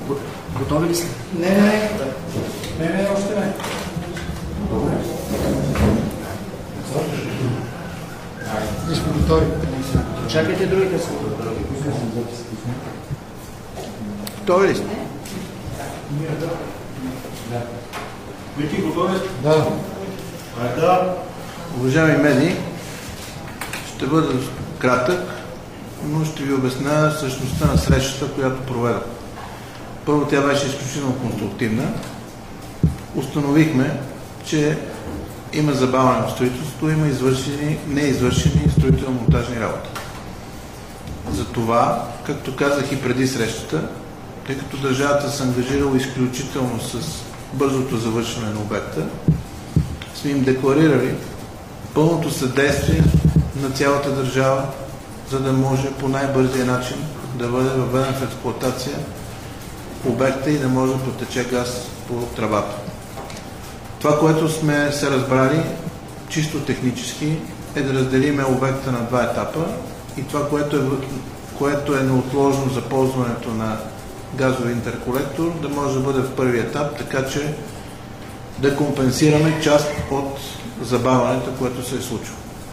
Готови ли сте? Не, още не. Добре. Ние сме готови. Чакайте другите са. Готови ли сте? Вики, готови сте? Да. Уважаеми медии, ще бъда кратък, но ще ви обясня същността на срещата, която проведох. Първо, тя беше изключително конструктивна. Установихме, че има забавяне в строителството, има неизвършени строително-монтажни работи. Затова, както казах и преди срещата, тъй като държавата се ангажирала изключително с бързото завършване на обекта, сме им декларирали пълното съдействие на цялата държава, за да може по най-бързия начин да бъде въведен в експлоатация обекта и да може да протече газ по тръбата. Това, което сме се разбрали чисто технически, е да разделиме обекта на два етапа и това, което е неотложно за ползването на газови интерколектор, да може да бъде в първи етап, така че да компенсираме част от забавянето, което се е случило.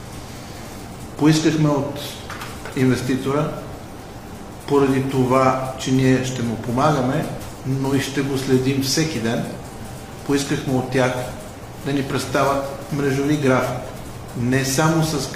Поискахме от инвеститора, поради това, че ние ще му помагаме, но и ще го следим всеки ден, поискахме от тях да ни представят мрежови график. Не само с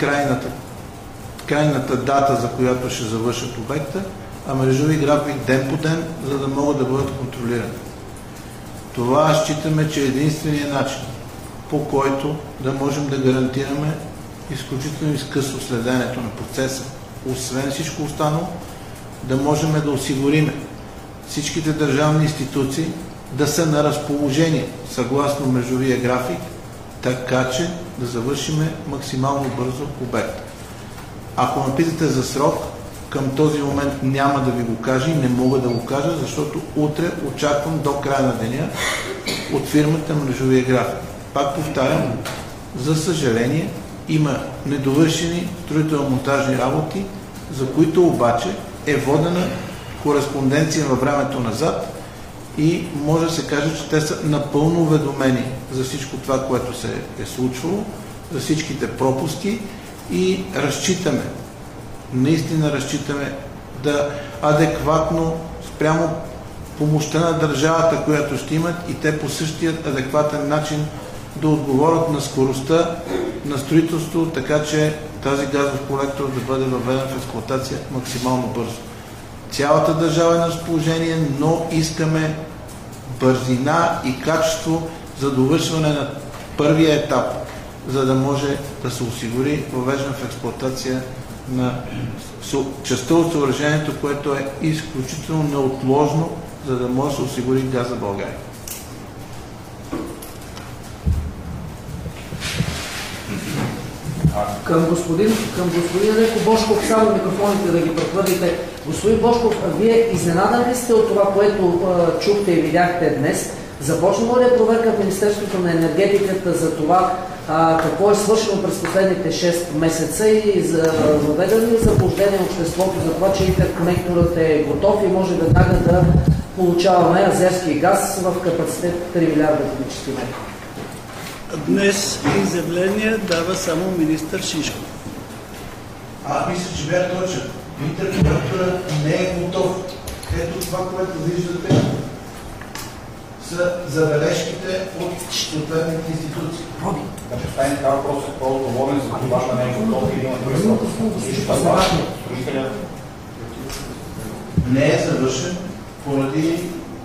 крайната дата, за която ще завършат обекта, а мрежови график ден по ден, за да могат да бъдат контролирани. Това считаме, че е единственият начин, по който да можем да гарантираме изключително изкъсно следенето на процеса. Освен всичко останало, да можем да осигурим всичките държавни институции да са на разположение, съгласно мрежовия график, така че да завършим максимално бързо обекта. Ако ме питате за срок, към този момент няма да ви го кажа и не мога да го кажа, защото утре очаквам до края на деня от фирмата мрежовия график. Пак повтарям, за съжаление има недовършени строително-монтажни работи, за които обаче е водена кореспонденция във времето назад и може да се каже, че те са напълно уведомени за всичко това, което се е случвало, за всичките пропуски и разчитаме, наистина разчитаме да адекватно спрямо помощта на държавата, която ще имат и те по същия адекватен начин да отговорят на скоростта на строителство, така че тази газов колектор да бъде въведен в експлоатация максимално бързо. Цялата държава е на разположение, но искаме бързина и качество за довършване на първия етап, за да може да се осигури въвеждане в експлоатация на частта от съоръжението, което е изключително неотложно, за да може да се осигури газ за България. Към господин Леко Божков, само микрофоните да ги прехвърлите. Господин Божков, вие изненадан ли сте от това, което чухте и видяхте днес? Започнало ли е проверка в Министерството на енергетиката за това какво е свършено през последните 6 месеца и въведено ли заблуждение обществото за това, че интерконекторът е готов и може веднага да получаваме азерски газ в капацитет 3 милиарда кубически метра? Днес изявление дава само министър Шишков. Аз мисля, че бях точен. Интерконекторът не е готов. Ето това, което виждате, са забележките от съответните институции. Значи стане така въпрос, е по-отговорен за това да не е готов и има други строителя. Не е завършен поради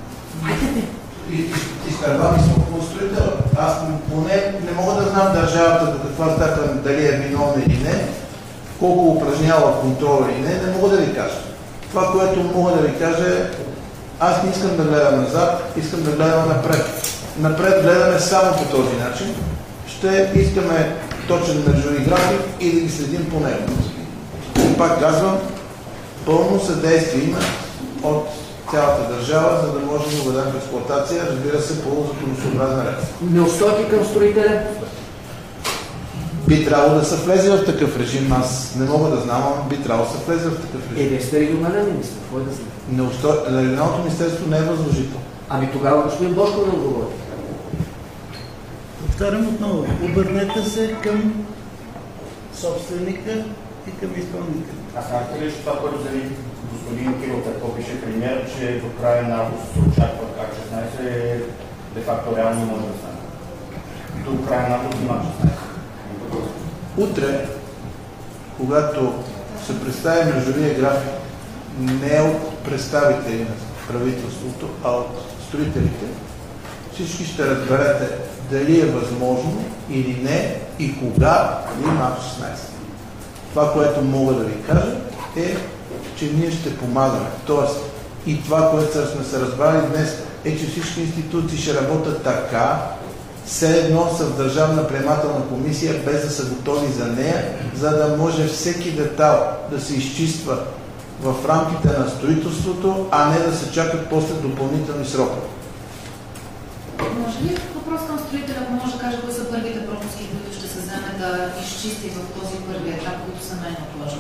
изтървани сме строител. Аз поне не мога да знам държавата до каква степен дали е виновна или не, колко упражнява контрол или не мога да ви кажа. Това, което мога да ви кажа е, аз не искам да гледам назад, искам да гледам напред. Напред гледаме само по този начин. Ще искаме точен мрежови график и да ги следим по него. И пак казвам, пълно съдействие има от цялата държава, за да може да въведем в експлоатация, разбира се, по законосъобразна ред. Неустойки към строителя? Би трябвало да се влезе в такъв режим. Аз не мога да знам, но би трябвало да се влезе в такъв режим. Вие сте регионален министър, кой да знае? Регионалното министерство не е възложител. Ами тогава господин Божков да отговори. Повтарям отново, обърнете се към собственика и към изпълнителя. А знаете ли, че това, което заяви господин Кирил Петков, пише премиер, че до края на август се очаква как 16 де-факто реално може да стане? До края на август има 16. Утре, когато се представи мрежовия график, не от представители на правителството, а от строителите, всички ще разберете дали е възможно или не и кога да има 16. Това, което мога да ви кажа е, че ние ще помагаме. Тоест, и това, което сме се разбрали днес, е, че всички институции ще работят така, все едно са в държавна приемателна комисия, без да са готови за нея, за да може всеки детал да се изчиства в рамките на строителството, а не да се чакат после допълнителни срокове. Може ли въпрос към строителя, ако може да каже кои са първите пропуски, които ще се вземе да изчисти в този първи етап, които са най-отложни?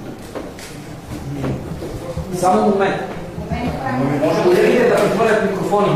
Само момент. Колегите да прехвърлят микрофони.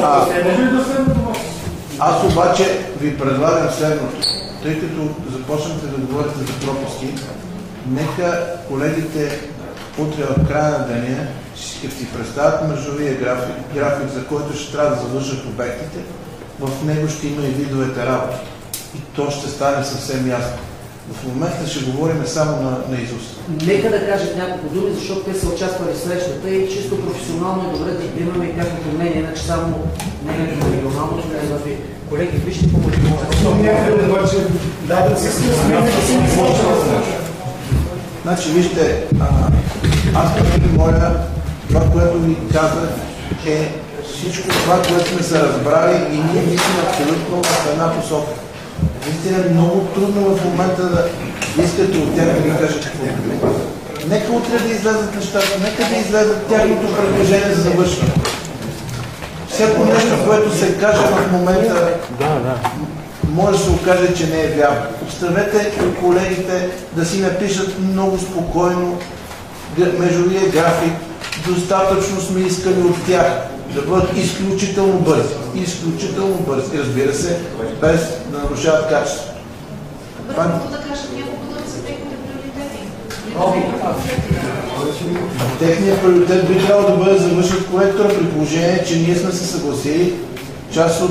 Аз обаче ви предлагам следното. Тъй като започнете да говорите за пропуски, нека колегите утре в края на деня, като си представят мрежовия график, за който ще трябва да завършат обектите, в него ще има и видовете работи. И то ще стане съвсем ясно. В момента ще говорим само на изус. Нека да кажат няколко думи, защото те са участвали в срещата и чисто професионално е добре да имаме и тяхното мнение, иначе само мнението на регионалното не е във. Колеги, вижте Значи, вижте, аз ви моля, това, което ви казах, е всичко това, което сме се разбрали и ние мислим абсолютно в една посока. Наистина е много трудно в момента да искате от тях да ви кажат какво да ви. Нека утре да излезат нещата, нека да излезат тяхното предложение за завършване. Всяко нещо, което се каже в момента, може да се окаже, че не е вярно. Оставете колегите да си напишат много спокойно междувия график. Достатъчно сме искали от тях да бъдат изключително бързи. Изключително бързи. Разбира се, без да нарушават качеството. Първо да кажат няколко думи за техните приоритети. Техният приоритет би трябвало да бъде завършен колектора, при положение, че ние сме се съгласили част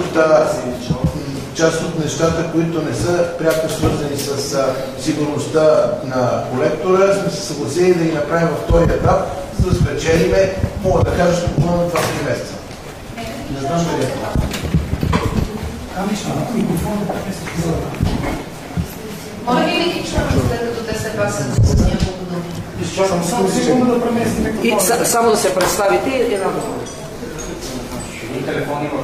от нещата, които не са пряко свързани с сигурността на колектора, сме се съгласили да ги направим във втория етап, за да спечелиме, мога да кажа, спокойно 2-3 месеца. Не знам дали е това. Моля ви да ги чуваме, след като те се пак са с няколко думи. Само да се представите и една дума. И телефон има.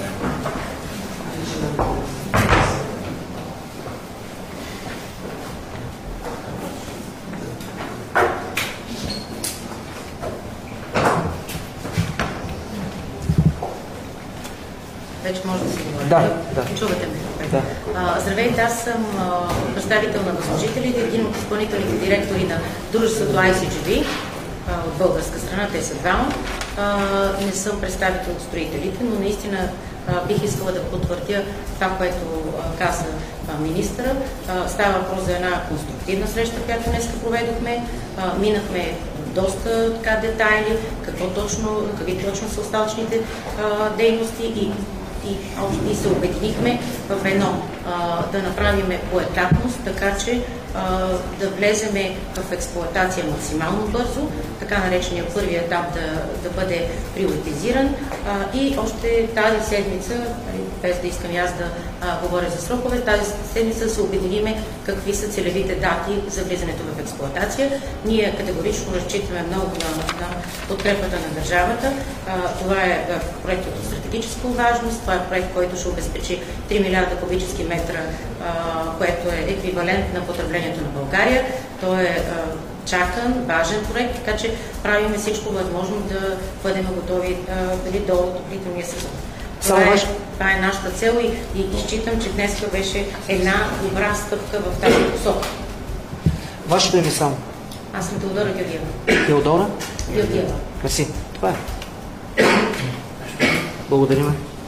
Вече може да се говори. Да. Чувате ме? Да. Здравейте, аз съм представител на възложителите, един от изпълнителните директори на дружеството ICGB от българска страна, те са двама. Не съм представител от строителите, но наистина бих искала да потвърдя това, което каза министъра. Става въпрос за една конструктивна среща, която днес проведохме. Минахме доста детайли, какви точно са остатъчните дейности и се обединихме в едно да направим поетапност, така че да влеземе в експлоатация максимално бързо, така наречения първи етап да бъде приоритизиран и още тази седмица, без да искам аз да говоря за срокове, тази седмица се обединиме какви са целевите дати за влизането в експлоатация. Ние категорично разчитаме много на подкрепата на държавата. Това е проект от стратегическа важност, това е проект, който ще обезпечи 3 милиарда кубически метра, което е еквивалент на потреблението на България. Той е чакан, важен проект, така че правим всичко възможно да бъдем готови до отоплителния сезон. Това е нашата цел и считам, че днес беше една добра стъпка в тази посока. Вашето име само? Аз съм Теодора Георгиева. Теодора? Георгиева. Мерси. Това е. Благодарим.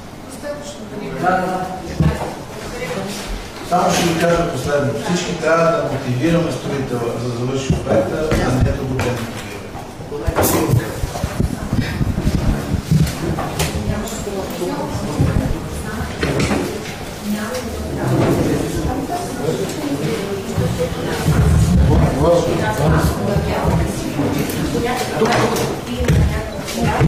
Само ще ви кажа последно. Всички трябва да мотивираме строителя за да завърши проекта, а не да го